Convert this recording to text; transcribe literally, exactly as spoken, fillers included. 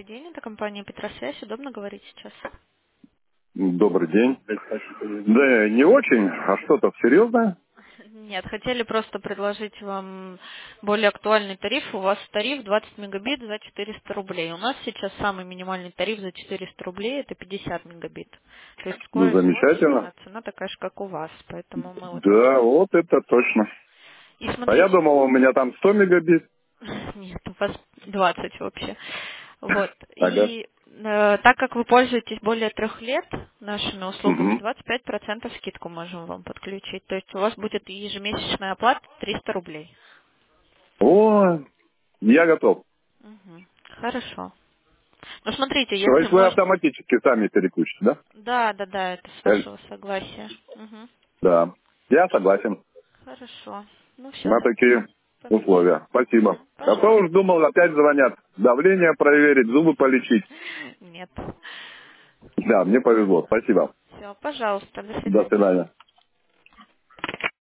день, это компания Петросвязь. Удобно говорить сейчас? Добрый день. Да, не очень, а что-то серьезное? Нет, хотели просто предложить вам более актуальный тариф. У вас тариф двадцать мегабит за четыреста рублей. У нас сейчас самый минимальный тариф за четыреста рублей это пятьдесят мегабит. То есть Ну, скорость замечательно. очень, цена такая же, как у вас. Поэтому мы вот Да, решили. вот это точно. И А я смотрите, думал, у меня там сто мегабит. нет, у вас двадцать вообще. Вот. Ага. И э, так как вы пользуетесь более трех лет нашими услугами, Угу. двадцать пять процентов скидку можем вам подключить. То есть у вас будет ежемесячная оплата триста рублей. О, я готов. Мгм. Хорошо. Ну, смотрите, То если есть вы можно... автоматически сами переключите, да? Да, да, да, это с Эль? вашего согласия. Мгм. Да. Я согласен Хорошо. Ну, все на тогда. такие Подожди. условия. Спасибо. Мгм. А то уж Пожалуйста. думал, опять звонят. Давление проверить, зубы полечить. Нет. Да, мне повезло. Спасибо. Все, пожалуйста, до До свидания. свидания.